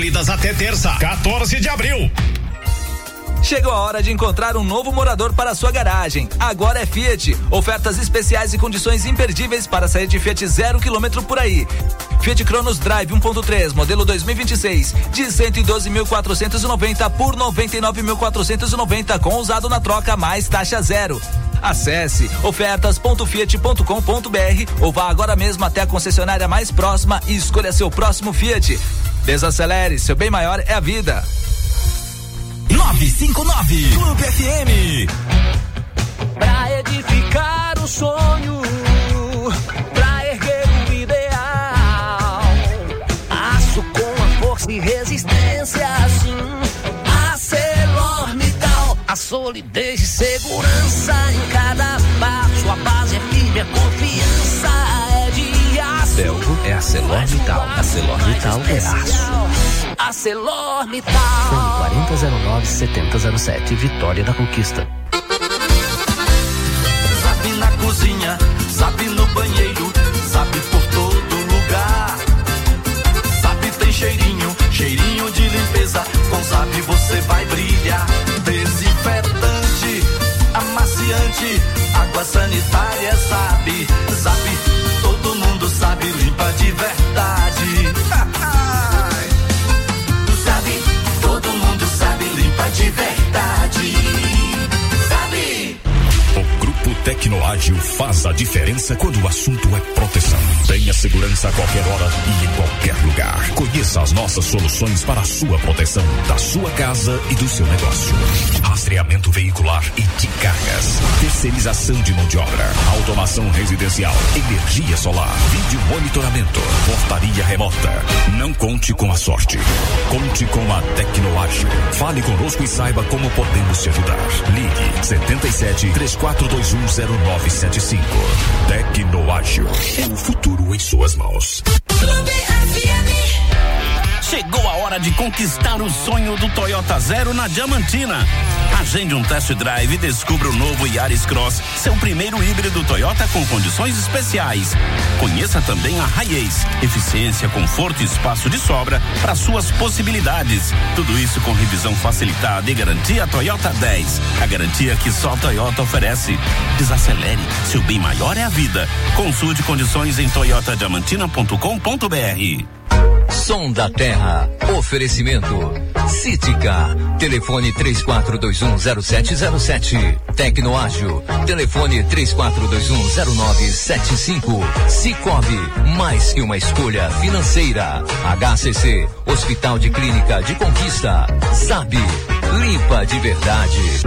Até terça, 14 de abril. Chegou a hora de encontrar um novo morador para a sua garagem. Agora é Fiat. Ofertas especiais e condições imperdíveis para sair de Fiat 0 km por aí. Fiat Cronos Drive 1.3, modelo 2026, de 112.490 por 99.490, com usado na troca mais taxa zero. Acesse ofertas.fiat.com.br ou vá agora mesmo até a concessionária mais próxima e escolha seu próximo Fiat. Desacelere, seu bem maior é a vida. 959 Clube FM. Pra edificar o sonho, pra erguer o ideal, aço com a força e resistência, assim, ArcelorMittal, a solidez e segurança em cada passo, a base é firme, a confiança é de aço. Belgo é ArcelorMittal, ArcelorMittal é aço. ArcelorMittal. Fone 4009-7007, Vitória da Conquista. Zap na cozinha, Zap no banheiro, Zap por todo lugar. Zap tem cheirinho, cheirinho de limpeza. Com Zap você vai brilhar. Desinfetante, amaciante, água sanitária, Zap. Zap, todo mundo sabe, limpa de verdade. De verdade, sabe? O Grupo Tecnoágil faz a diferença quando o assunto é proteção. Tenha segurança a qualquer hora e em qualquer lugar. Conheça as nossas soluções para a sua proteção, da sua casa e do seu negócio. Rastreamento veicular e de cargas, terceirização de mão de obra, automação residencial, energia solar, vídeo monitoramento, portaria remota. Não conte com a sorte, conte com a Tecnoágil. Fale conosco e saiba como podemos te ajudar. Ligue 77-3421-0975. Tecnoágil, é o futuro em suas mãos. Chegou a hora de conquistar o sonho do Toyota Zero na Diamantina. Agende um test drive e descubra o novo Yaris Cross, seu primeiro híbrido Toyota com condições especiais. Conheça também a Hiace, eficiência, conforto e espaço de sobra para suas possibilidades. Tudo isso com revisão facilitada e garantia Toyota 10. A garantia que só a Toyota oferece. Desacelere, seu bem maior é a vida. Consulte condições em toyotadiamantina.com.br. Som da Terra. Oferecimento Cítica. Telefone 34210707. Tecnoágil. Telefone 34210975. Cicobi. Mais que uma escolha financeira. HCC. Hospital de Clínica de Conquista. Zap. Limpa de verdade.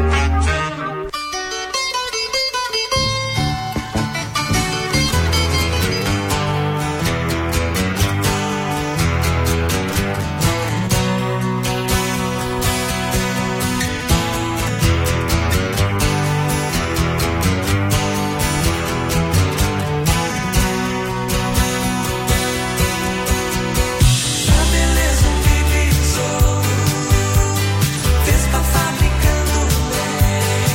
Fabricando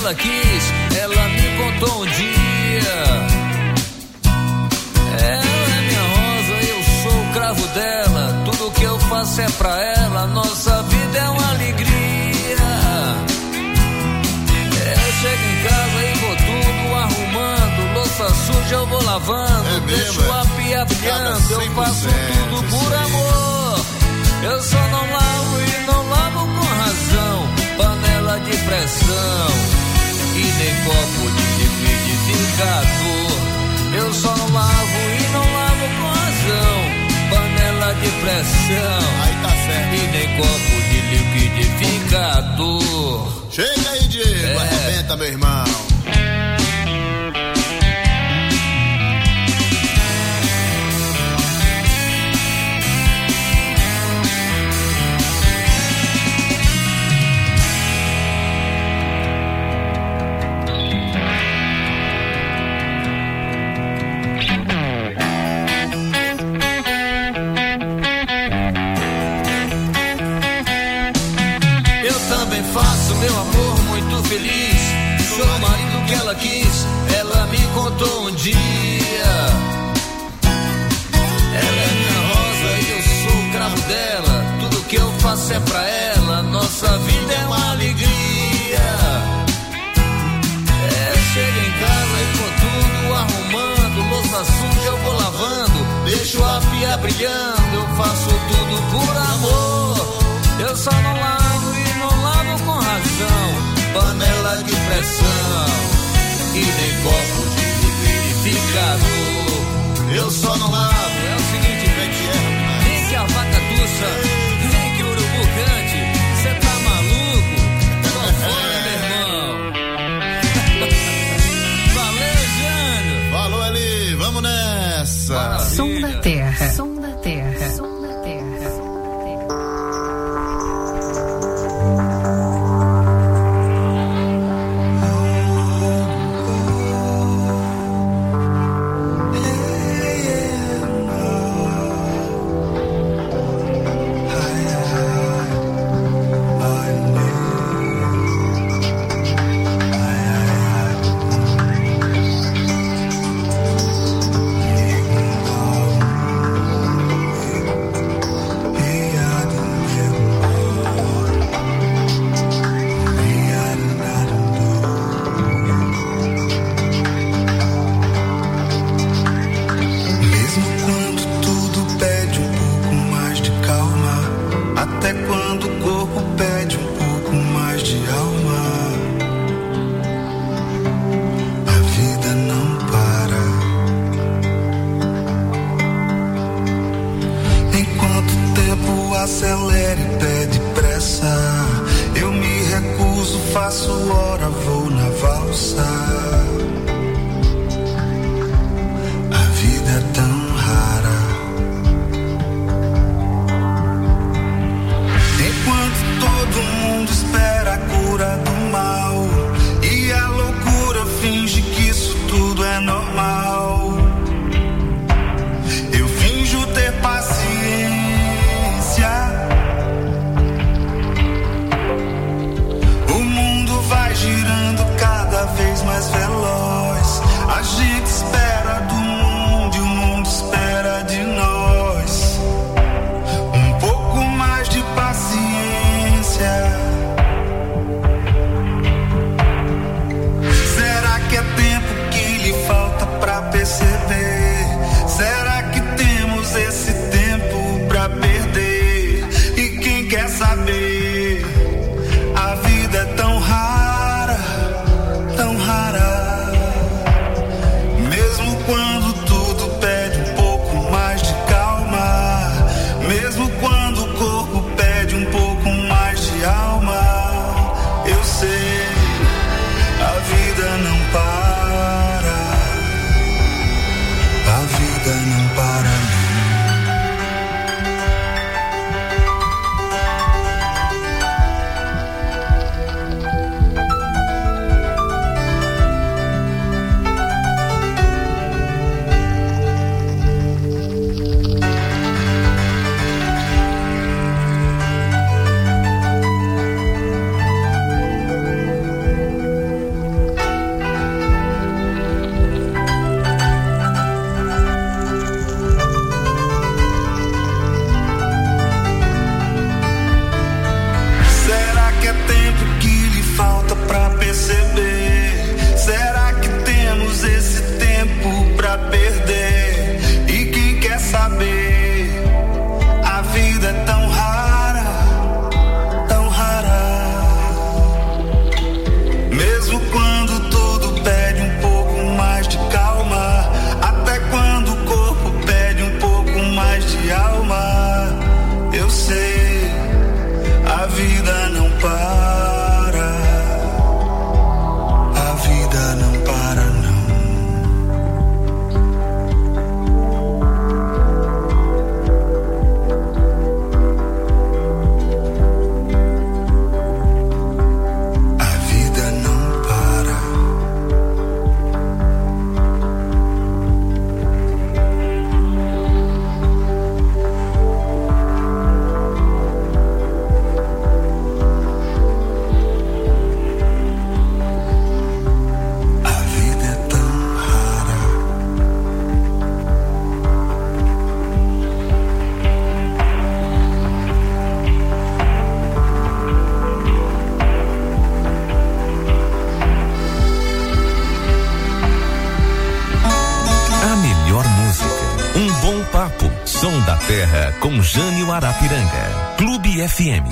ela quis, ela me contou um dia. Ela é minha rosa, eu sou o cravo dela. Tudo que eu faço é pra ela, nossa vida é uma alegria. Eu chego em casa e vou tudo arrumando, louça suja eu vou lavando, deixo a pia brilhando, eu faço tudo por amor. Eu só não lavo e não lavo com razão, panela de pressão e nem copo de liquidificador. Eu só não lavo e não lavo com razão, panela de pressão, aí tá certo, e nem copo de liquidificador. Chega aí, Diego, arrebenta, meu irmão. Meu amor muito feliz, sou o marido que ela quis, ela me contou um dia. Ela é minha rosa e eu sou o cravo dela, tudo que eu faço é pra ela, nossa vida é uma alegria. Chego em casa e vou tudo arrumando, louça suja eu vou lavando, deixo a pia brilhando, eu faço tudo por amor. Eu só não lavo e não lavo com razão, panela de pressão e nem copo de liquidificador. Eu só não lavo, é o seguinte, nem que a vaca tussa, nem que o urubu cante, cê tá maluco? Tô fora, meu irmão. Valeu, Jânio. Falou ali, vamos nessa. Maravilha. Som da Terra. Som da Terra. Som da Terra. A gente espera do mundo e o mundo espera Som da Terra com Jânio Arapiranga. Clube FM.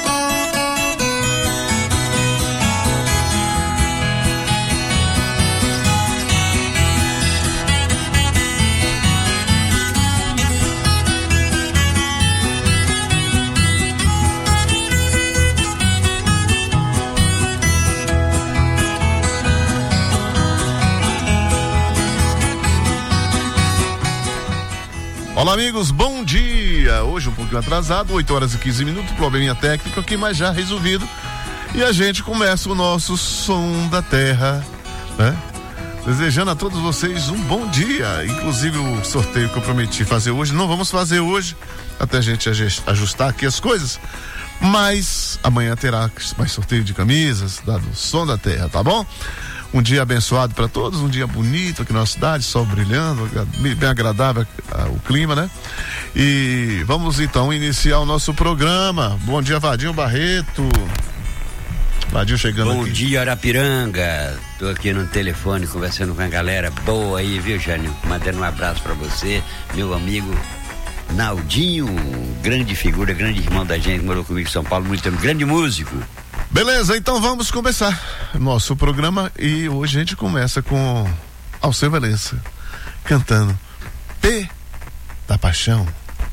Olá amigos, bom dia! Hoje um pouquinho atrasado, 8 horas e 15 minutos, probleminha técnico aqui, mas já resolvido. E a gente começa o nosso Som da Terra, né? Desejando a todos vocês um bom dia. Inclusive o sorteio que eu prometi fazer hoje, não vamos fazer hoje, até a gente ajustar aqui as coisas. Mas amanhã terá mais sorteio de camisas, dado o Som da Terra, tá bom? Um dia abençoado para todos, um dia bonito aqui na nossa cidade, sol brilhando, bem agradável o clima, né? E vamos então iniciar o nosso programa. Bom dia, Vadinho Barreto. Vadinho chegando aqui. Bom dia, Arapiranga. Tô aqui no telefone conversando com a galera boa aí, viu, Jânio? Mandando um abraço para você, meu amigo Naldinho, grande figura, grande irmão da gente, morou comigo em São Paulo, muito tempo, grande músico. Beleza, então vamos começar nosso programa e hoje a gente começa com Alceu Valença cantando P da Paixão.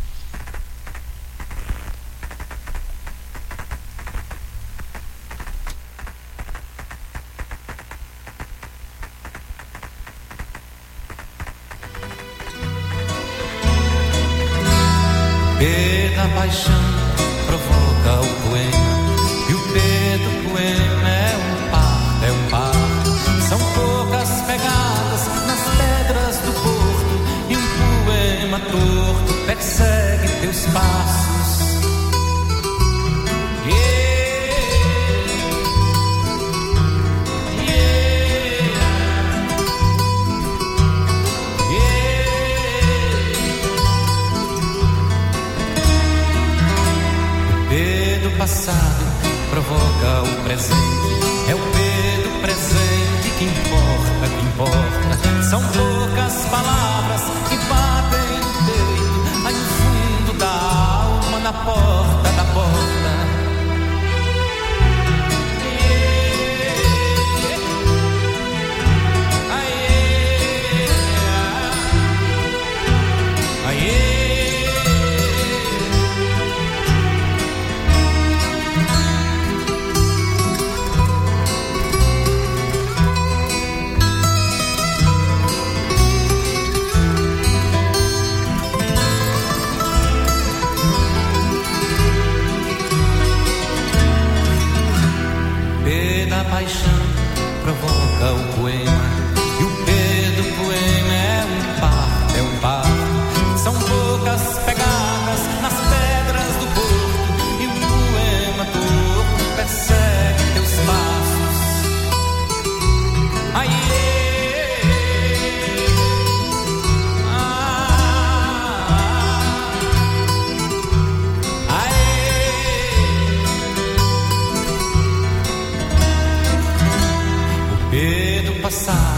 P da Paixão provoca o poema. E o P do poema é um par. São poucas pegadas nas pedras do porto. E um poema torto persegue teus passos. O P do passado provoca o presente, é o P do presente que importa. São poucas palavras que batem no peito, aí no fundo da alma, na porta da porta. A paixão provoca o poema. E o P do poema é um par. São poucas pegadas nas pedras do porto. E o poema torto persegue teus passos. P do passado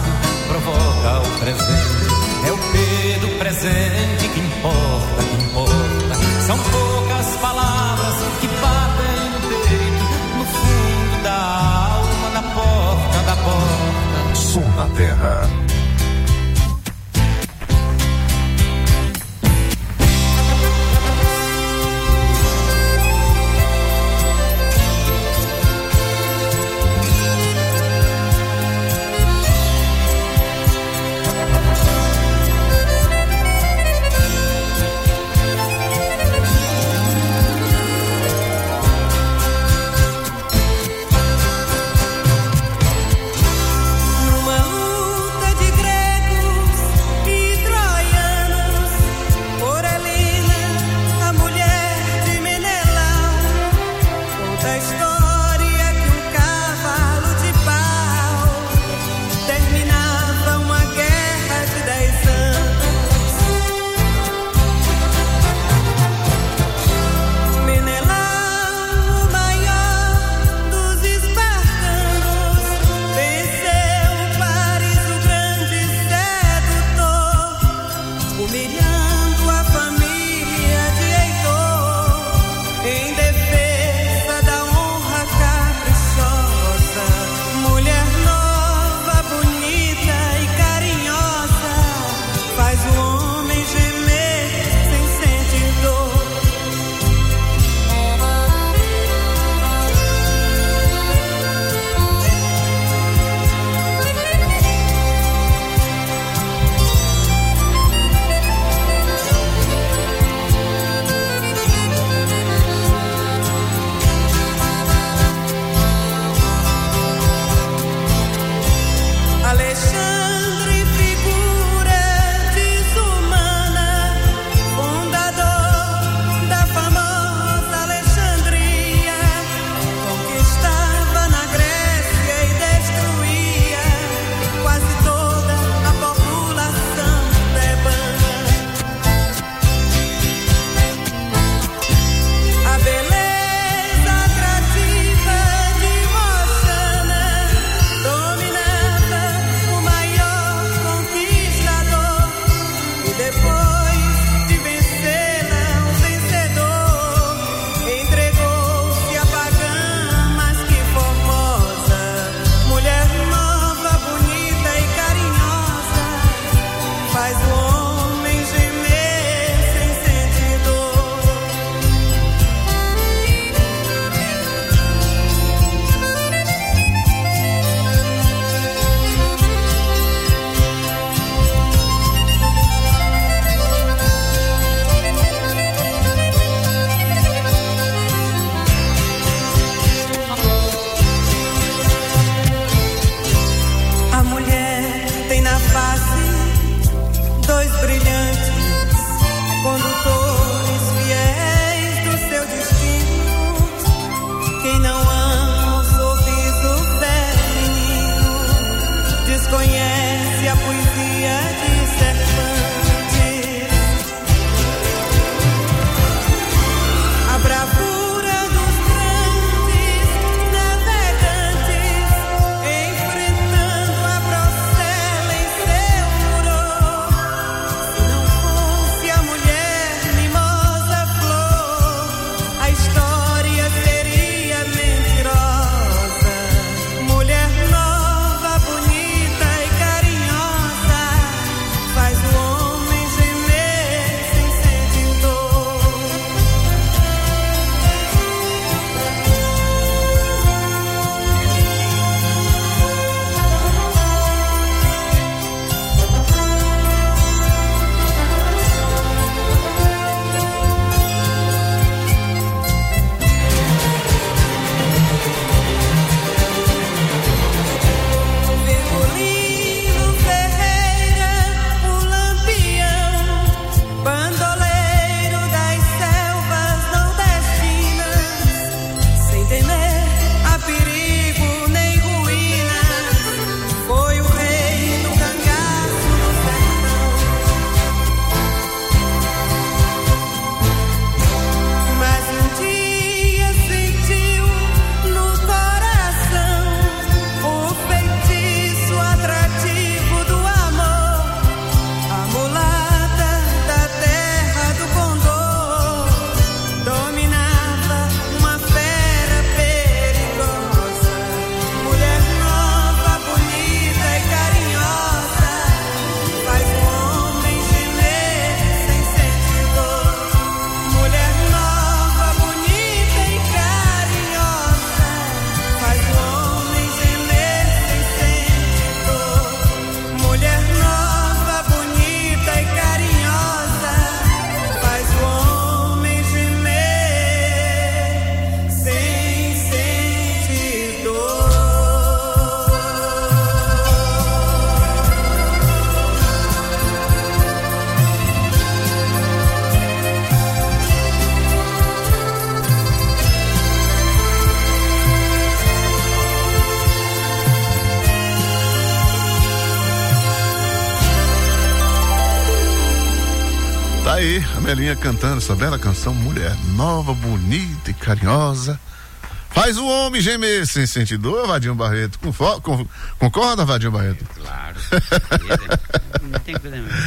Belinha cantando essa bela canção, Mulher Nova, Bonita e Carinhosa. Faz o homem gemer sem sentir dor, Vadinho Barreto. Concorda, Vadinho Barreto? Claro. Não tem coisa mesmo.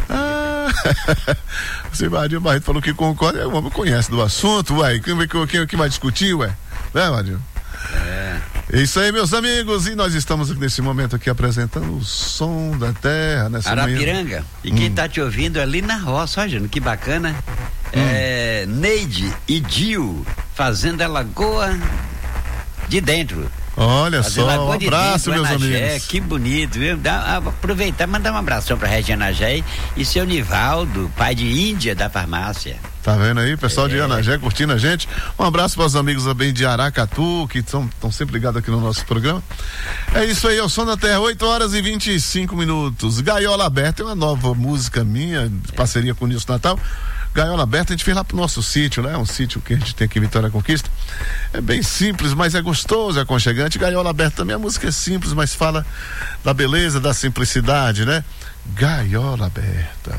Você, Vadinho Barreto, falou que concorda, o homem conhece do assunto, ué. Quem vai discutir, ué? Né, Vadinho? É isso aí, meus amigos, e nós estamos nesse momento aqui apresentando o som da terra nessa Arapiranga. manhã. E quem tá te ouvindo ali na roça, ó, Jânio, que bacana. Neide e Dil, Fazenda Lagoa de Dentro. Olha só, um abraço, meus amigos. Que bonito, viu? Aproveitar e mandar um abração pra Regina Anagé e seu Nivaldo, pai de Índia da farmácia. Tá vendo aí, pessoal de Anagé curtindo a gente. Um abraço para os amigos também de Aracatu, que estão sempre ligados aqui no nosso programa. É isso aí, é o Som da Terra, 8h25. Gaiola Aberta é uma nova música minha, de parceria com o Nilson Natal. Gaiola Aberta a gente fez lá pro nosso sítio, né? Um sítio que a gente tem aqui em Vitória Conquista. É bem simples, mas é gostoso, é aconchegante. Gaiola Aberta também, a música é simples, mas fala da beleza, da simplicidade, né? Gaiola Aberta.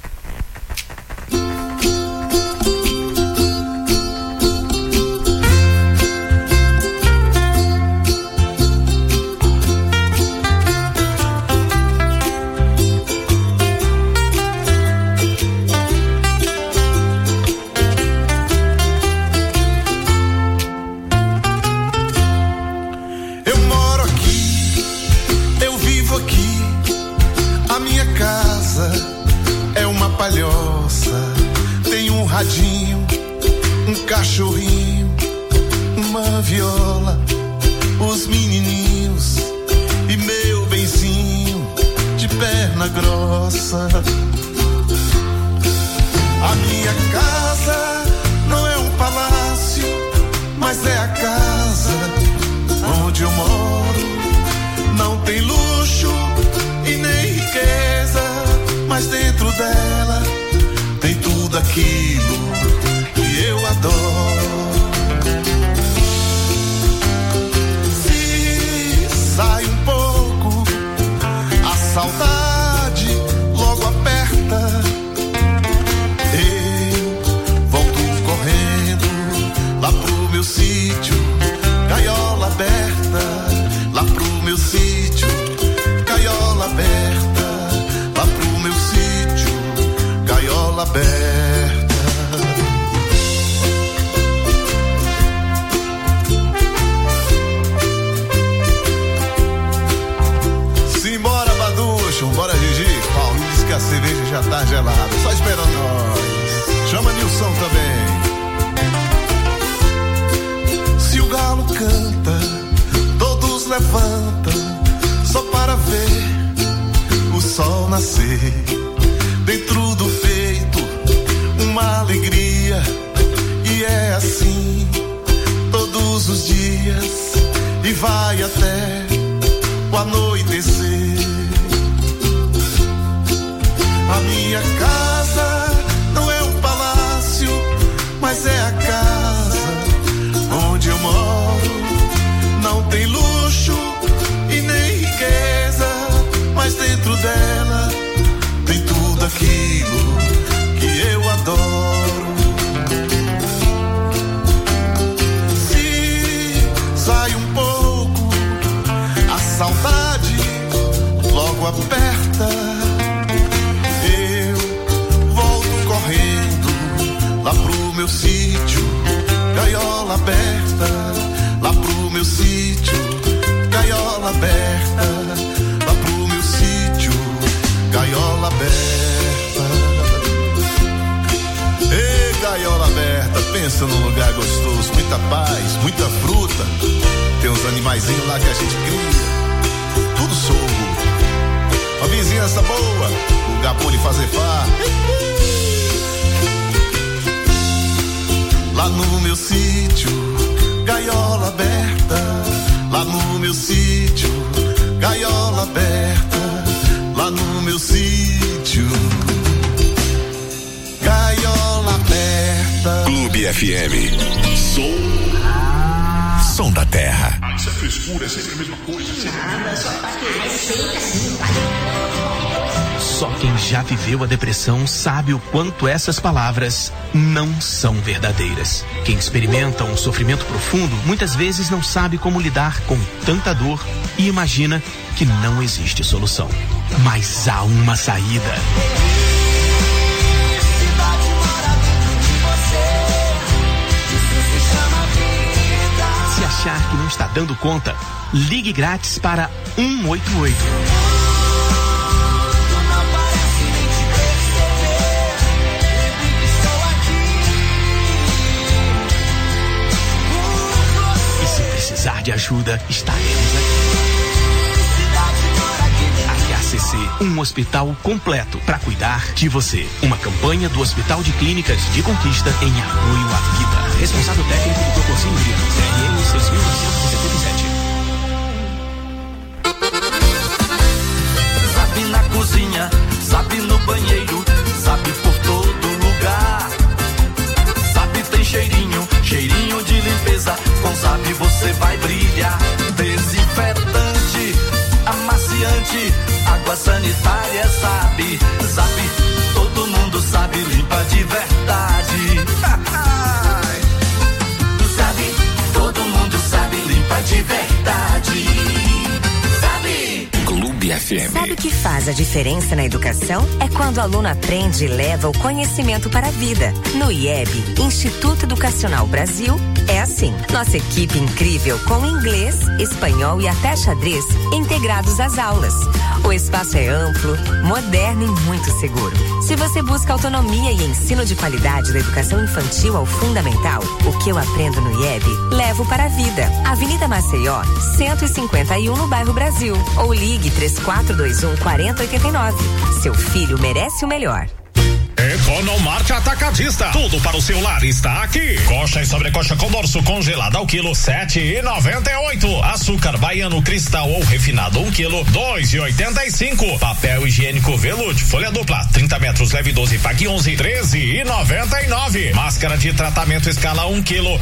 Tem um radinho, um cachorrinho, uma viola, os menininhos e meu benzinho de perna grossa. A minha casa não é um palácio, mas é a casa onde eu moro. Não tem luxo e nem riqueza, mas dentro dela tem tudo aquilo que eu adoro. Se sai um pouco, a saudade logo aperta. Eu volto correndo lá pro meu sítio, gaiola aberta. Lá pro meu sítio, gaiola aberta. Lá pro meu sítio, gaiola aberta. Simbora, Baducho, bora, Gigi. Paulo disse que a cerveja já tá gelada, só esperando nós. Chama Nilson também. Se o galo canta, todos levantam só para ver o sol nascer. Dentro do peito uma alegria, e é assim todos os dias, e vai até o anoitecer. A minha casa não é um palácio, mas é a casa onde eu moro. Não tem luxo e nem riqueza, mas dentro dela tem tudo aquilo que eu adoro. Se sai um pouco, a saudade logo aperta. Eu volto correndo lá pro meu sítio, gaiola aberta. Lá pro meu sítio, gaiola aberta. Lá pro meu sítio, gaiola aberta. Ei, gaiola aberta, pensa num lugar gostoso, muita paz, muita fruta. Tem uns animaizinhos lá que a gente cria, tudo solto. Uma vizinhança boa, lugar bom de fazer farra. Lá no meu sítio, gaiola aberta. Lá no meu sítio, gaiola aberta. Lá no meu sítio, gaiola aberta. Clube FM. Som da Terra. Ah, isso é frescura, é sempre a mesma coisa. Nada, só tá querendo. É sempre assim, pai. Só quem já viveu a depressão sabe o quanto essas palavras não são verdadeiras. Quem experimenta um sofrimento profundo muitas vezes não sabe como lidar com tanta dor e imagina que não existe solução. Mas há uma saída. Se achar que não está dando conta, ligue grátis para 188. E se precisar de ajuda, estaremos aqui. HCC, um hospital completo para cuidar de você. Uma campanha do Hospital de Clínicas de Conquista em apoio à vida. Responsável técnico do Proporcinho Brito, CRM 6977. Sabe na cozinha, sabe no banheiro, sabe por todo lugar. Sabe tem cheirinho, cheirinho de limpeza. Com Sabe você vai brilhar. Desinfetante, amaciante, água sanitária, Sabe, Sabe, todo mundo sabe, limpa de verdade. Sabe, todo mundo sabe, limpa de verdade. Sabe. Clube FM. Sabe o que faz a diferença na educação? É quando o aluno aprende e leva o conhecimento para a vida. No IEB, Instituto Educacional Brasil, é assim. Nossa equipe incrível com inglês, espanhol e até xadrez integrados às aulas. O espaço é amplo, moderno e muito seguro. Se você busca autonomia e ensino de qualidade da educação infantil ao fundamental, o que eu aprendo no IEB, levo para a vida. Avenida Maceió, 151 no bairro Brasil. Ou ligue 3421-4089. Seu filho merece o melhor. Economarte Atacadista. Tudo para o seu lar está aqui. Coxa e sobrecoxa com dorso congelada ao quilo 7,98. Açúcar baiano cristal ou refinado 1 quilo 2,85. Papel higiênico Velute folha dupla 30 metros leve 12 pague 11 13,99. Máscara de tratamento escala 1 quilo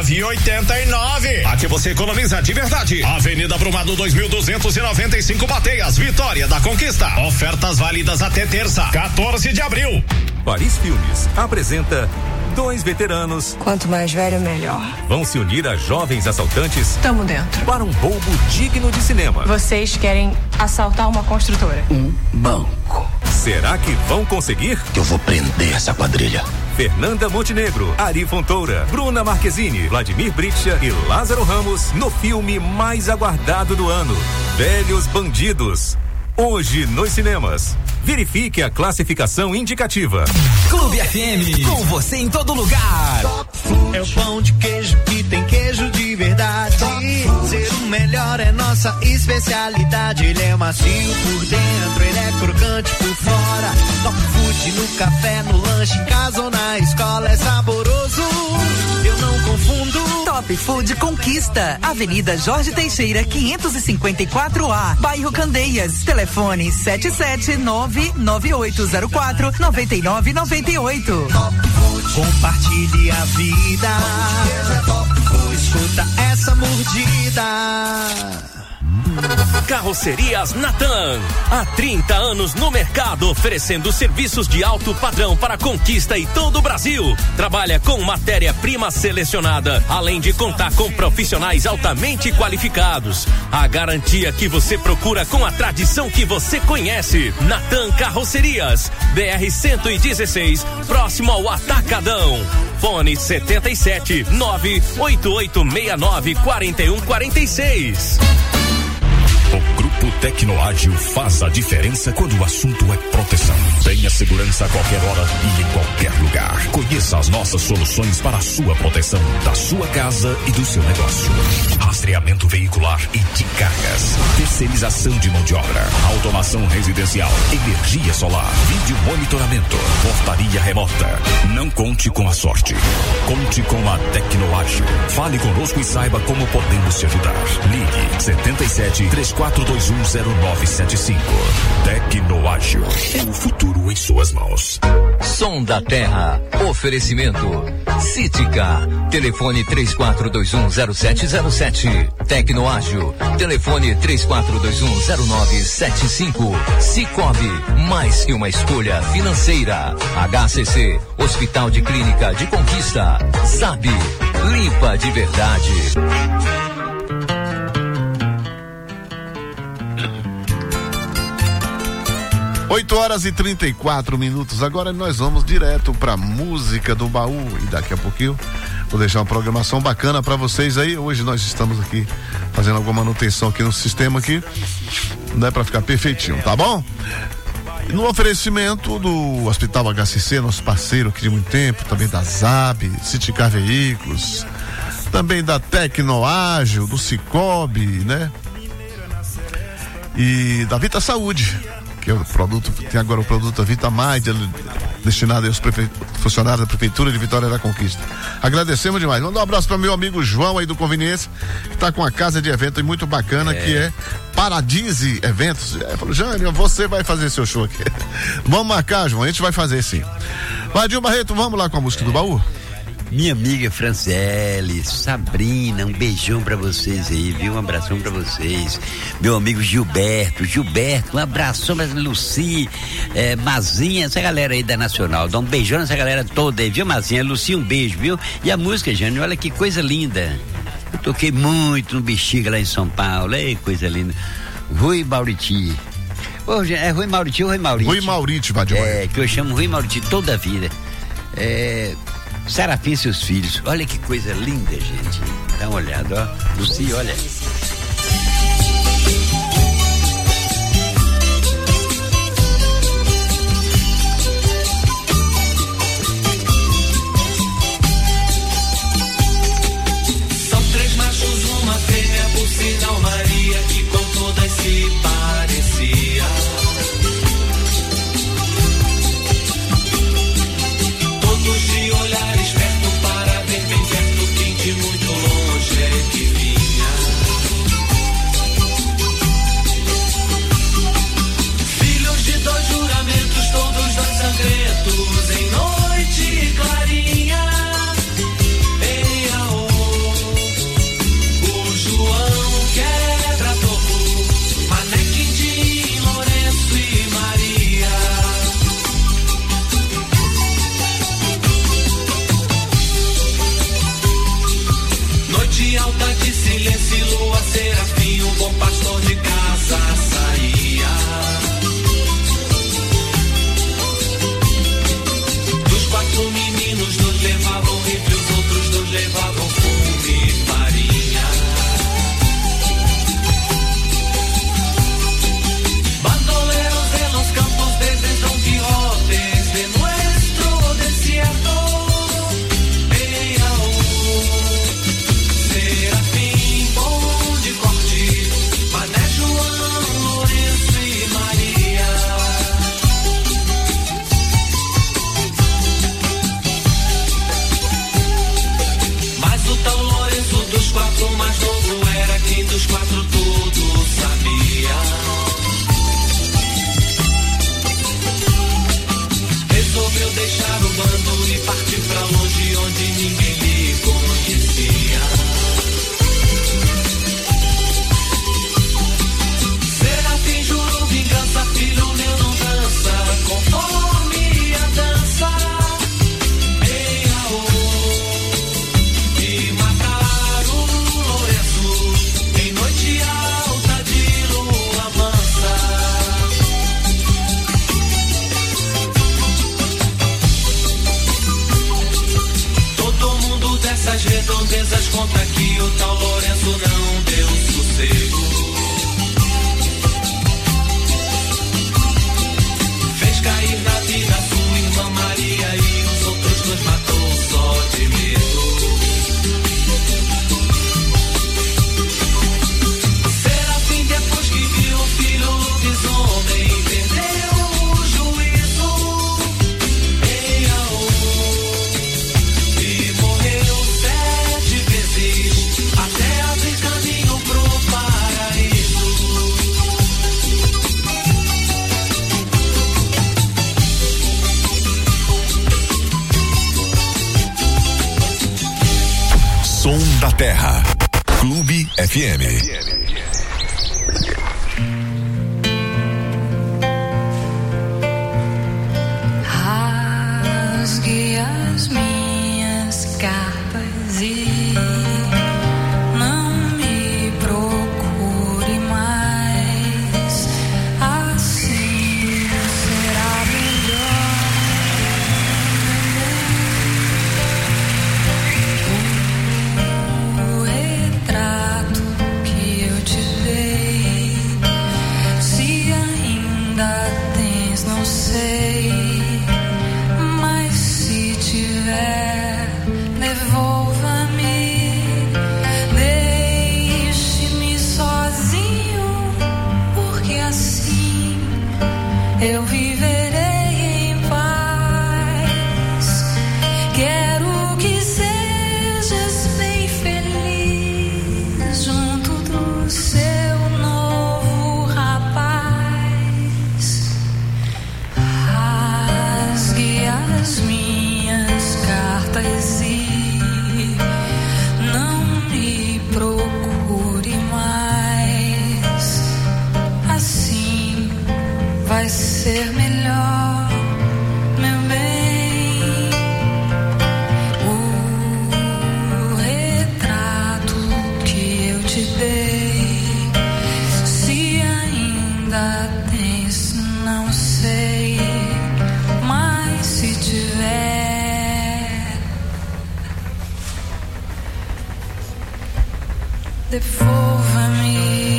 9,89. Aqui você economiza de verdade. Avenida Brumado 2295 Bateias, Vitória da Conquista. Ofertas válidas até terça, 14 de abril. Paris Filmes apresenta dois veteranos. Quanto mais velho, melhor. Vão se unir a jovens assaltantes. Tamo dentro. Para um roubo digno de cinema. Vocês querem assaltar uma construtora. Um banco. Será que vão conseguir? Eu vou prender essa quadrilha. Fernanda Montenegro, Ari Fontoura, Bruna Marquezine, Vladimir Bricha e Lázaro Ramos no filme mais aguardado do ano, Velhos Bandidos. Hoje nos cinemas. Verifique a classificação indicativa. Clube FM, com você em todo lugar. É o pão de queijo que tem queijo de verdade. Ser o melhor é nossa especialidade. Ele é macio por dentro, ele é crocante por fora. Top Food no café, no lanche, em casa ou na escola é saboroso. Eu não confundo. Top Food Conquista, Avenida Jorge Teixeira, 554A, bairro Candeias. Telefone 77998049998. Compartilhe a vida. Escuta essa mordida. Carrocerias Natan, há 30 anos no mercado, oferecendo serviços de alto padrão para Conquista e todo o Brasil. Trabalha com matéria-prima selecionada, além de contar com profissionais altamente qualificados. A garantia que você procura com a tradição que você conhece. Natan Carrocerias, BR-116, próximo ao Atacadão. Fone 77 98869 4146. O Grupo Tecnoágil faz a diferença quando o assunto é proteção. Tenha segurança a qualquer hora e em qualquer lugar. Conheça as nossas soluções para a sua proteção, da sua casa e do seu negócio. Rastreamento veicular e de cargas. Terceirização de mão de obra. Automação residencial. Energia solar. Vídeo monitoramento. Portaria remota. Não conte com a sorte. Conte com a Tecnoágil. Fale conosco e saiba como podemos te ajudar. Ligue 77 3421 0975. Tecnoágil. É o futuro em suas mãos. Som da Terra. Oferecimento. Cítica. Telefone 34210707. Tecnoágil. Telefone 34210975. Cicobi. Mais que uma escolha financeira. HCC. Hospital de Clínica de Conquista. Sabe. Limpa de verdade. 8h34. Agora nós vamos direto pra música do baú e daqui a pouquinho vou deixar uma programação bacana pra vocês aí. Hoje nós estamos aqui fazendo alguma manutenção aqui no sistema aqui, né, pra ficar perfeitinho, tá bom? No oferecimento do Hospital HCC, nosso parceiro aqui de muito tempo, também da ZAB, Citicar Veículos, também da Tecnoágil, do Cicobi, né? E da Vita Saúde, que é o produto, tem agora o produto Vita Mais, destinado aos funcionários da Prefeitura de Vitória da Conquista. Agradecemos demais. Manda um abraço para meu amigo João aí do Conveniência, que está com a casa de evento muito bacana, que é Paradise Eventos. Falou, Jânio, você vai fazer seu show aqui. Vamos marcar, João, a gente vai fazer sim. Vadinho Barreto, vamos lá com a música do baú? Minha amiga Franciele, Sabrina, um beijão pra vocês aí, viu? Um abração pra vocês. Meu amigo Gilberto, um abração pra Luci, Mazinha, essa galera aí da Nacional. Dá um beijão nessa galera toda aí, viu, Mazinha? Luci, um beijo, viu? E a música, Jânio, olha que coisa linda. Eu toquei muito no Bexiga lá em São Paulo, ei, coisa linda. Rui Mauriti. É Rui Mauriti ou Rui Mauriti? Rui Mauriti, Vadinho. Que eu chamo Rui Mauriti toda a vida. Serafim e seus filhos, olha que coisa linda, gente. Dá uma olhada, ó. Luci, olha. São três machos, uma fêmea, por sinal Maria, que com todas se parecia. Todos de olhar esperto para ver bem perto quem de muito longe é que vinha. Filhos de dois juramentos, todos dois sangrentos, em noite clarinha. Eiaô, o João quebra topo, Mané, Quindim, Lourenço e Maria. Noite alta de silêncio e lua, Serafim, um bom pastor de casa saía. Dos quatro meninos, dois levavam rifle, os outros dois levavam fume e farinha. Bandoleros en los campos desde Don Quijotes de nuestro desierto. Serafim, bom de corte, Mané, João, Lourenço e Maria. Mas o tal Lourenço dos quatro mais novo era quem dos quatro tudo sabia. Resolveu deixar o bando e partir pra longe onde ninguém lhe conhecia. Serafim jurou vingança, filho meu não dança conforme a dança. Eiaô, e mataram o Lourenço em noite alta de lua mansa. Todo mundo dessas redondezas conta que o tal Lourenço não deu sossego. Fez cair na vida sua irmã Maria e os outros dois matou só de medo. Serafim, depois que viu o filho lobisomem, perdeu o juízo. Eiaô, e morreu 7 vezes até a brincadeira Som da Terra. Clube FM. Rasgue as minhas capas e não me procure mais. Assim será melhor. O retrato que eu te dei, se ainda tens, não sei. Mas se tiver, devolva-me. Deixe-me sozinho, porque assim eu viverei em paz. Quero que sejas bem feliz junto do seu novo rapaz. Rasgue as minhas cartas e não me procure mais. Assim vai ser melhor, meu bem. O retrato que eu te dei, se ainda tens, não sei. Mas se tiver, devolva-me.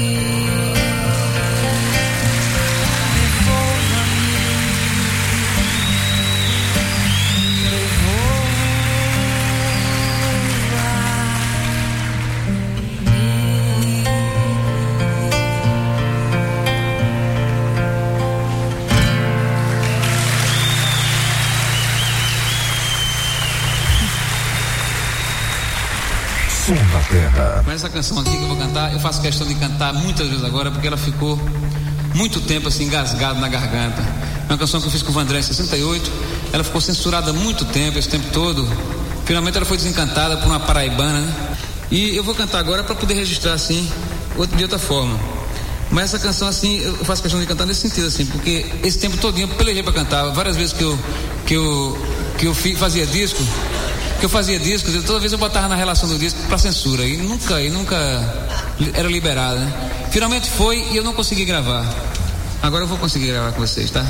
Som da Terra. Mas essa canção aqui que eu vou cantar, eu faço questão de cantar muitas vezes agora, porque ela ficou muito tempo assim engasgada na garganta. É uma canção que eu fiz com o Vandré em 68. Ela ficou censurada muito tempo, esse tempo todo. Finalmente ela foi desencantada por uma paraibana, né? E eu vou cantar agora para poder registrar assim, de outra forma. Mas essa canção assim, eu faço questão de cantar nesse sentido assim, porque esse tempo todinho eu pelejei para cantar. Várias vezes que eu fazia disco, toda vez eu botava na relação do disco para censura e nunca era liberado, né? Finalmente foi e eu não consegui gravar. Agora eu vou conseguir gravar com vocês, tá?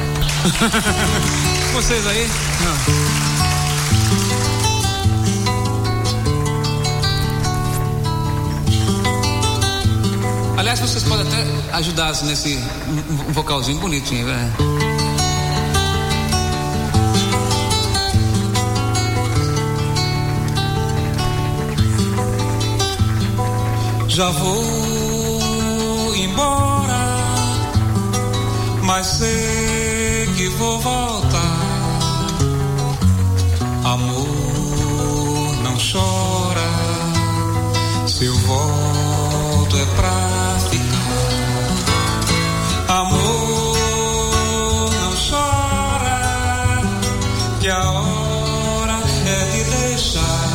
Vocês aí? Não. Aliás, vocês podem até ajudar assim, nesse um vocalzinho bonitinho, né? Já vou embora, mas sei que vou voltar. Amor, não chora, se eu volto é pra ficar. Amor, não chora, que a hora é de deixar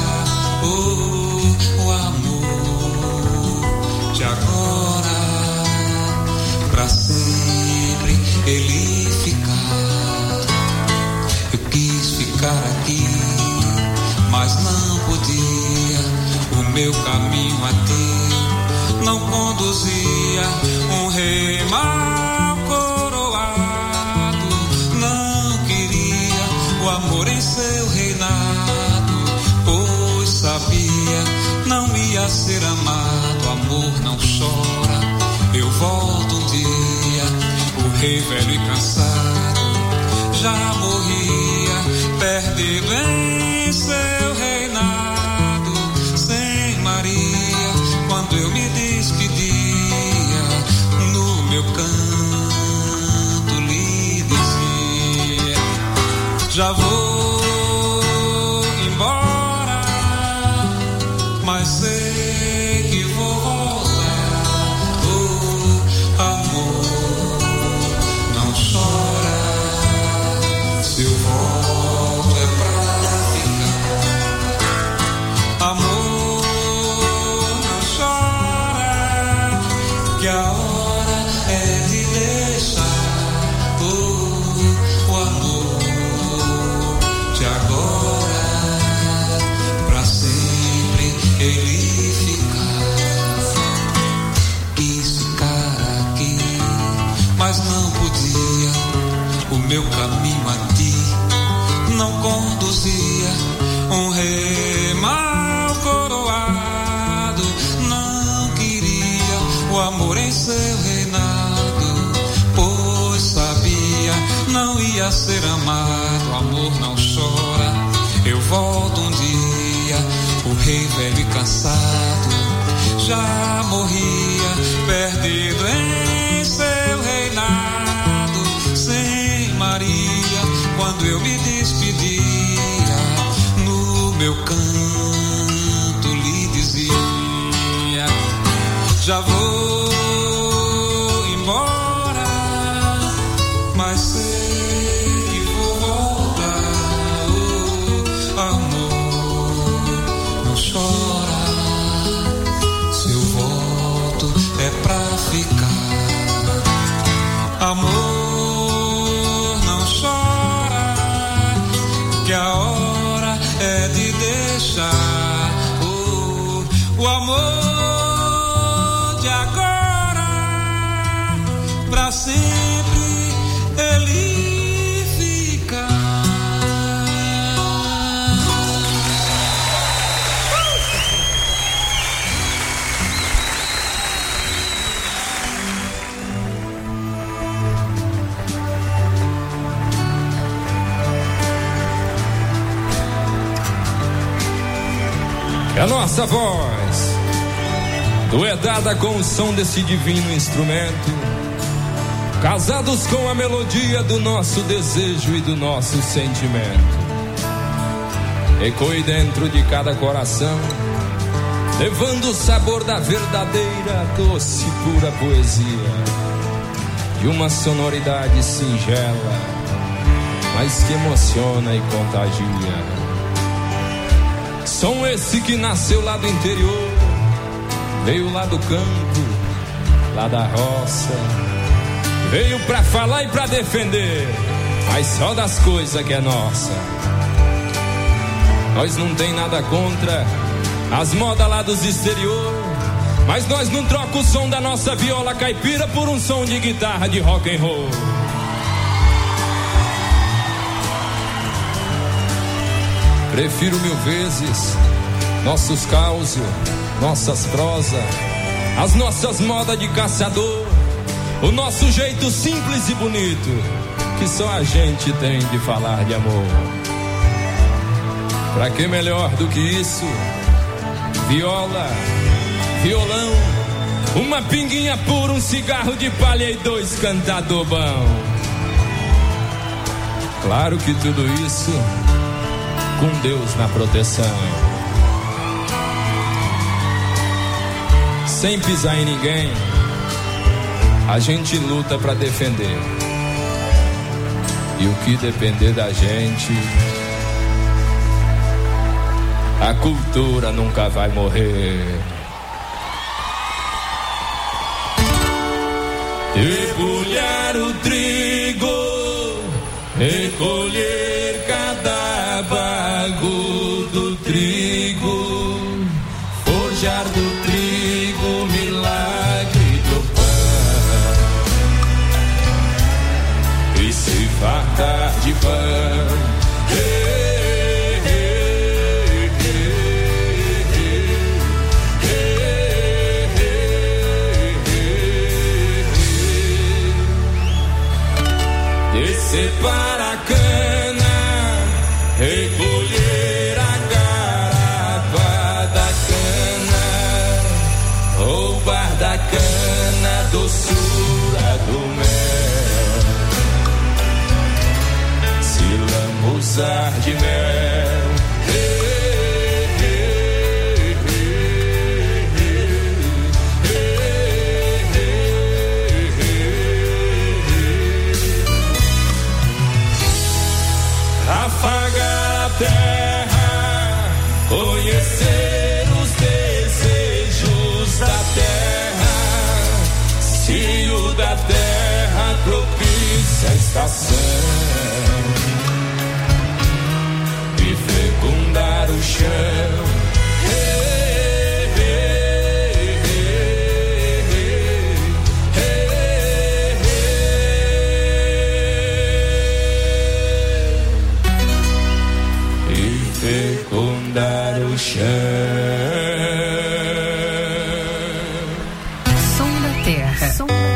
o amor de agora, pra sempre ele ficar. Eu quis ficar aqui, mas não podia. O meu caminho a ti não conduzia. Um rei mal coroado não queria o amor em seu reinado, pois sabia não ia ser amado. Amor não chora, eu volto um dia. O rei velho e cansado já morria, perdido em seu reinado. Sem Maria, quando eu me despedia, no meu canto lhe dizia: já vou embora, mas sei que vou voltar. Oh, amor, não chora, se eu volto é pra caminho a ti não conduzia. Um rei mal coroado não queria o amor em seu reinado, pois sabia não ia ser amado. Amor não chora, eu volto um dia. O rei velho e cansado já morria, perdido em seu reinado, sem Maria. Quando eu me despedia, no meu canto lhe dizia: já vou embora, mas sei que vou voltar. Oh, amor, não chora, se eu volto é pra ficar. Amor, não chora, que a hora é de deixar. O amor de agora, pra sempre ele fica. A nossa voz duetada com o som desse divino instrumento, casados com a melodia do nosso desejo e do nosso sentimento, ecoe dentro de cada coração, levando o sabor da verdadeira, doce, pura poesia, de uma sonoridade singela, mas que emociona e contagia. Som esse que nasceu lá do interior, veio lá do campo, lá da roça, veio pra falar e pra defender, mas só das coisas que é nossa. Nós não tem nada contra as modas lá dos exterior, mas nós não troca o som da nossa viola caipira por um som de guitarra de rock and roll. Prefiro mil vezes nossos causos, nossas prosas, as nossas modas de caçador, o nosso jeito simples e bonito, que só a gente tem de falar de amor. Pra que melhor do que isso? Viola, violão, uma pinguinha pura, um cigarro de palha e dois cantador bom. Claro que tudo isso com Deus na proteção, sem pisar em ninguém, a gente luta pra defender. E o que depender da gente, a cultura nunca vai morrer. Debulhar o trigo, recolher cada bago do trigo, forjar do trigo milagre do pão e se fartar de pão. Descer para a cana, recolher a garapa da cana, roubar da cana a doçura do mel, se lambuzar de mel. Afagar a terra, conhecer os desejos da terra, se o da terra propicia a estação e fecundar o chão. no chão. Som da Terra. Som da Terra.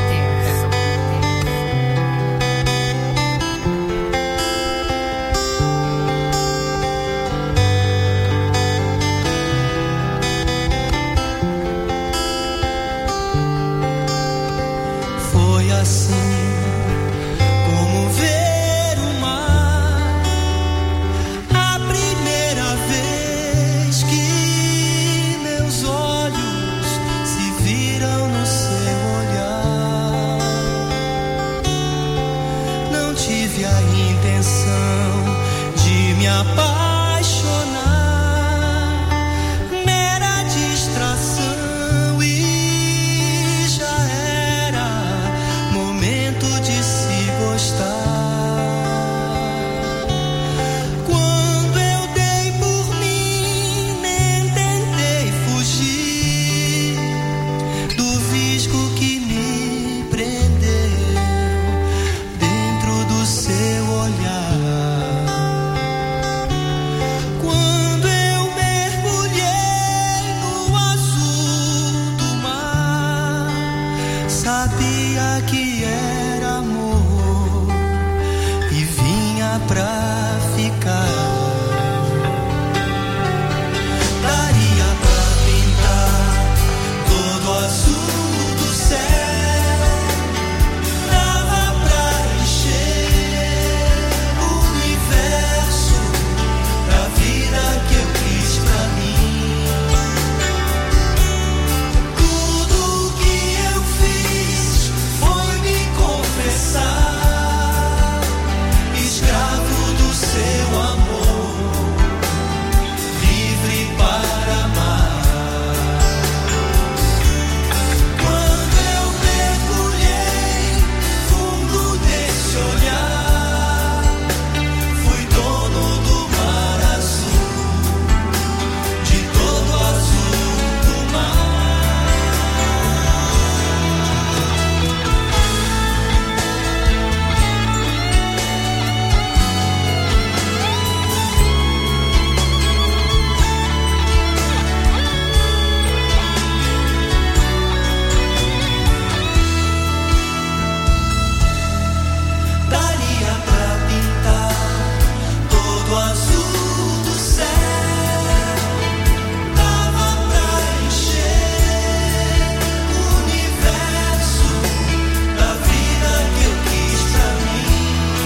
Foi assim como ver o mar, a primeira vez que meus olhos se viram no seu olhar. Não tive a intenção de me apaixonar, mera distração e já era momento de se gostar. Quando eu dei por mim, nem tentei fugir do visgo que me prendeu dentro do seu olhar. Quando eu mergulhei no azul do mar, sabia que era amor e vinha pra ficar. Daria pra pintar todo o azul do céu, dava pra encher o universo da vida que eu quis pra mim. Tudo que eu fiz foi me confessar, escravo do seu amor, livre para amar. Quando eu mergulhei fundo desse olhar, fui dono do mar azul, de todo o azul do mar. Daria pra pintar todo o azul do céu, dava pra encher o universo da vida que eu quis pra mim.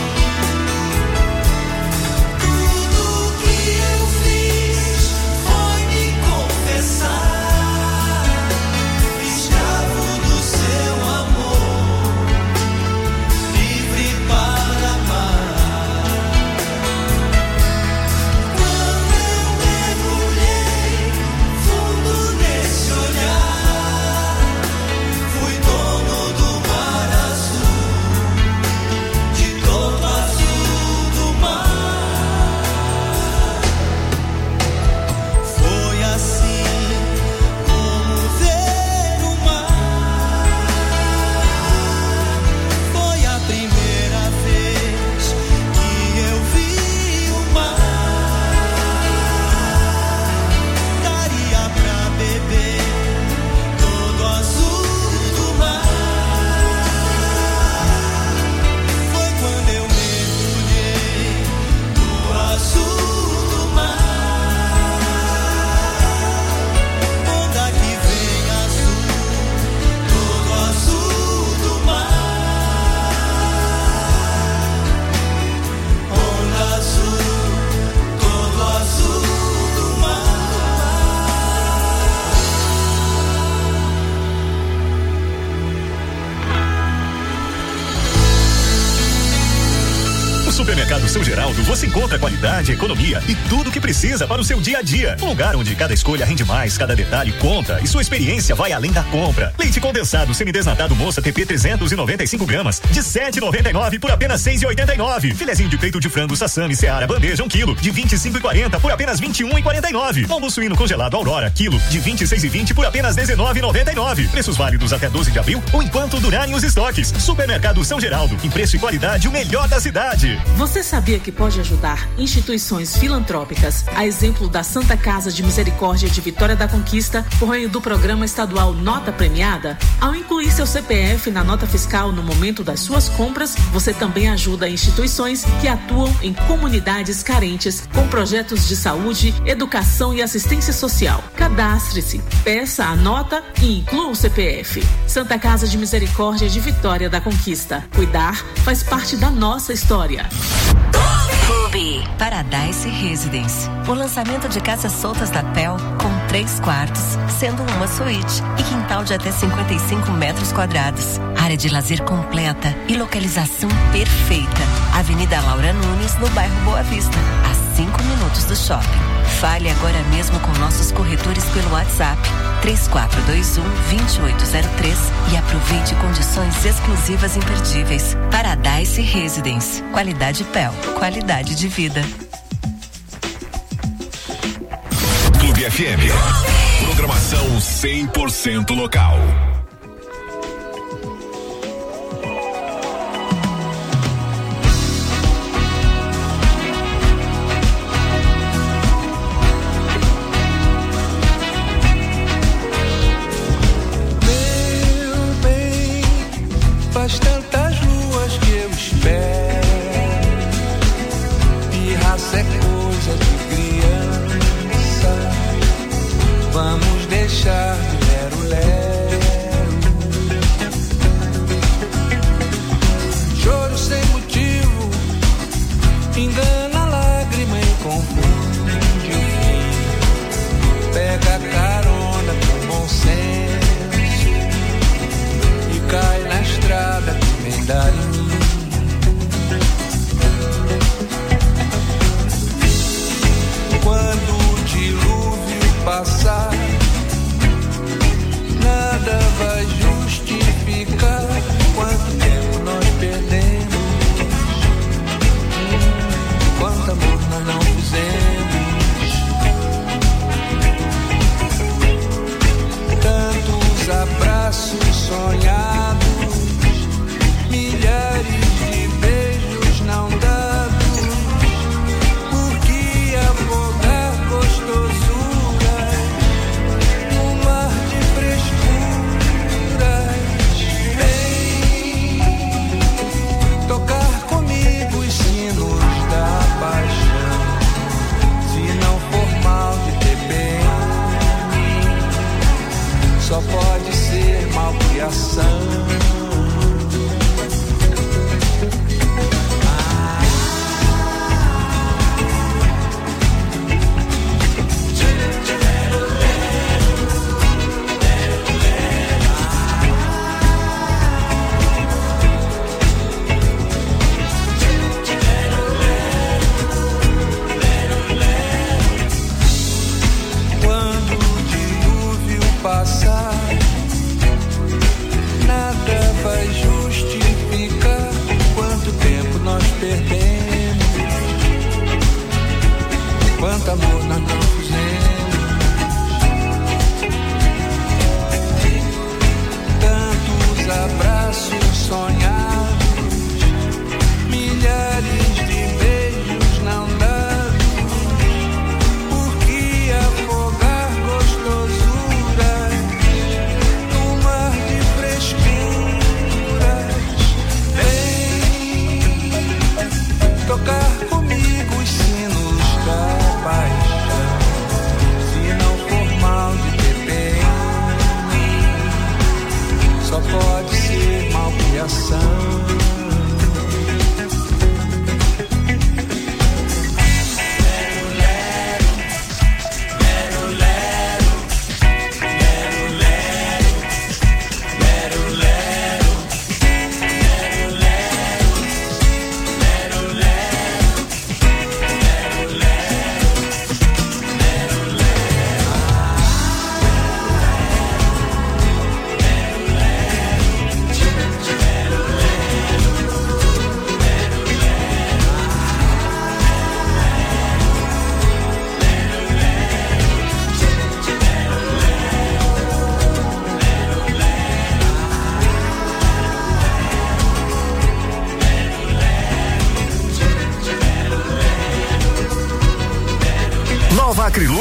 Tudo que eu fiz foi me confessar, escravo do seu amor, livre para amar. Quando eu mergulhei fundo nesse olhar, fui dono do mar azul, de todo o azul do mar. Foi assim como ver o mar. Foi a primeira vez que eu vi o mar. Daria pra beber todo o azul do mar. Foi quando eu mergulhei no azul do mar. Onda que vem azul, todo azul do mar. Onda azul, todo azul do No Supermercado São Geraldo você encontra qualidade, economia e tudo o que precisa para o seu dia a dia. Um lugar onde cada escolha rende mais, cada detalhe conta e sua experiência vai além da compra. Leite condensado semidesnatado Moça TP 395 gramas de 7,99 por apenas 6,89. Filezinho de peito de frango Sassami Seara bandeja 1 quilo de 25,40 por apenas 21,49. Lombo suíno congelado Aurora quilo de 26,20 por apenas 19,99. Preços válidos até 12 de abril ou enquanto durarem os estoques. Supermercado São Geraldo, em preço e qualidade o melhor da cidade. Você sabia sabia que pode ajudar instituições filantrópicas, a exemplo da Santa Casa de Misericórdia de Vitória da Conquista, por meio do programa estadual Nota Premiada? Ao incluir seu CPF na nota fiscal no momento das suas compras, você também ajuda instituições que atuam em comunidades carentes com projetos de saúde, educação e assistência social. Cadastre-se, peça a nota e inclua o CPF. Santa Casa de Misericórdia de Vitória da Conquista. Cuidar faz parte da nossa história. Clube Paradise Residence. O lançamento de casas soltas da PEL com 3 quartos, sendo uma suíte e quintal de até 55 metros quadrados. Área de lazer completa e localização perfeita. Avenida Laura Nunes, no bairro Boa Vista, a 5 minutos do shopping. Fale agora mesmo com nossos corretores pelo WhatsApp 3421-2803 e aproveite condições exclusivas imperdíveis. Paradise Residence. Qualidade PEL. Qualidade de vida. Clube FM. Programação 100% local. Faz tantas luas que eu espero. Pirraça é coisa de criança. Vamos deixar de lero-lero.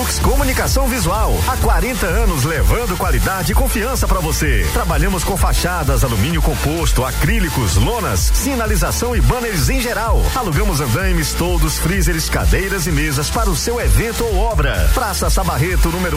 Lux Comunicação Visual. Há 40 anos levando qualidade e confiança para você. Trabalhamos com fachadas, alumínio composto, acrílicos, lonas, sinalização e banners em geral. Alugamos andaimes, toldos, freezers, cadeiras e mesas para o seu evento ou obra. Praça Sabarreto, número